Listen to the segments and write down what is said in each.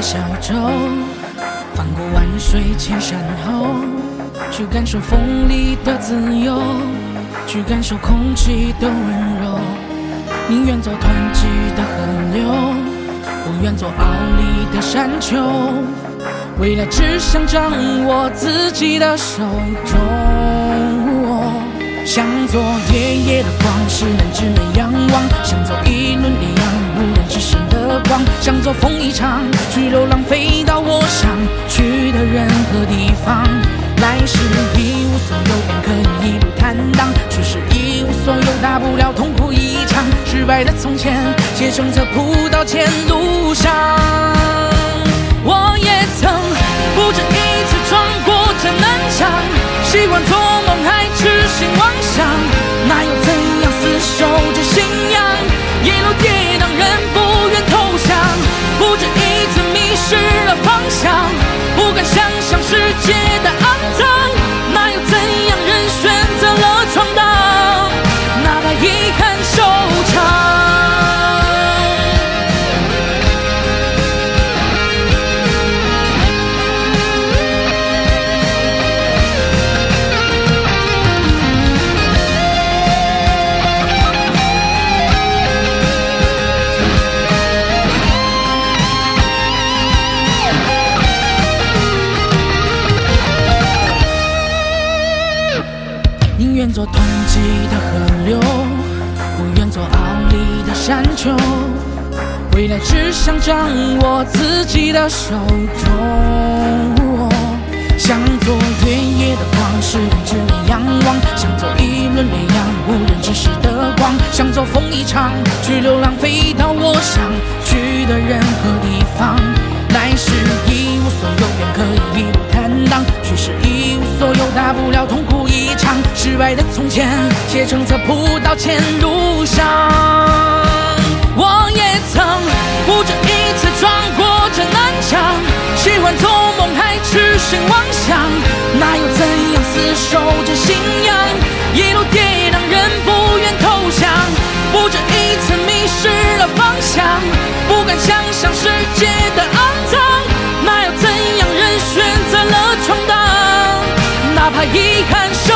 小舟，翻过万水千山后，去感受风里的自由，去感受空气的温柔。宁愿做湍急的河流，不愿做傲立的山丘。未来只想掌握自己的手中。想做夜夜的光，世人只能仰望；想做一轮烈阳，无人置身的光；想做风一场，去流浪，飞到我想去的任何地方。来时一无所有，便可以一路坦荡；去时一无所有，大不了痛苦一场。失败的从前，写成这铺到前路上。我也曾不止一次闯过这南墙，习惯做梦还痴心妄想，哪有怎样厮守着信仰？一路跌宕，人不愿投降，不止一次迷失了方向，不敢想象世界的肮脏，哪有怎样人选择了闯荡，哪怕遗憾收场。宁愿做湍急的河流，不愿做傲立的山丘。未来只想掌握自己的手中。想做月夜的光，世人只能仰望；想做一轮烈阳，无人置视的光；想做风一场，去流浪，飞到我想去的任何地方。来时一无所有，便可以一路坦荡；去时一无所有，大不了痛苦一场。失败的从前，写成这铺到前路上。我也曾不止一次闯过这南墙，喜欢做梦还痴心妄想，哪有怎样厮守着信仰？一路跌宕，人不愿投降，不止一次迷失了方向，不敢想象世界的肮脏，哪有怎样人选择了闯荡，哪怕遗憾收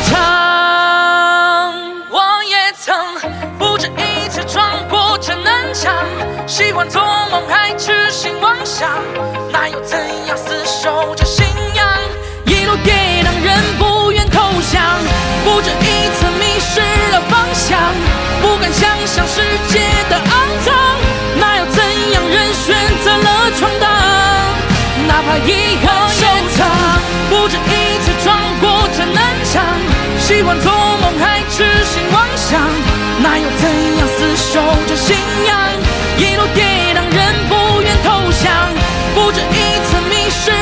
场。我也曾不止一次闯过这南墙，习惯做梦还痴心妄想，哪有怎样厮守着信仰？一路跌宕，人不愿投降，不止一次迷失了方向，不敢想象世界的肮脏，哪有怎样人选择了闯荡，哪怕遗憾收场。不止一次闯过这南墙，习惯做梦还痴心妄想，哪有怎样厮守着信仰？一路跌宕，人不愿投降，不止一次迷失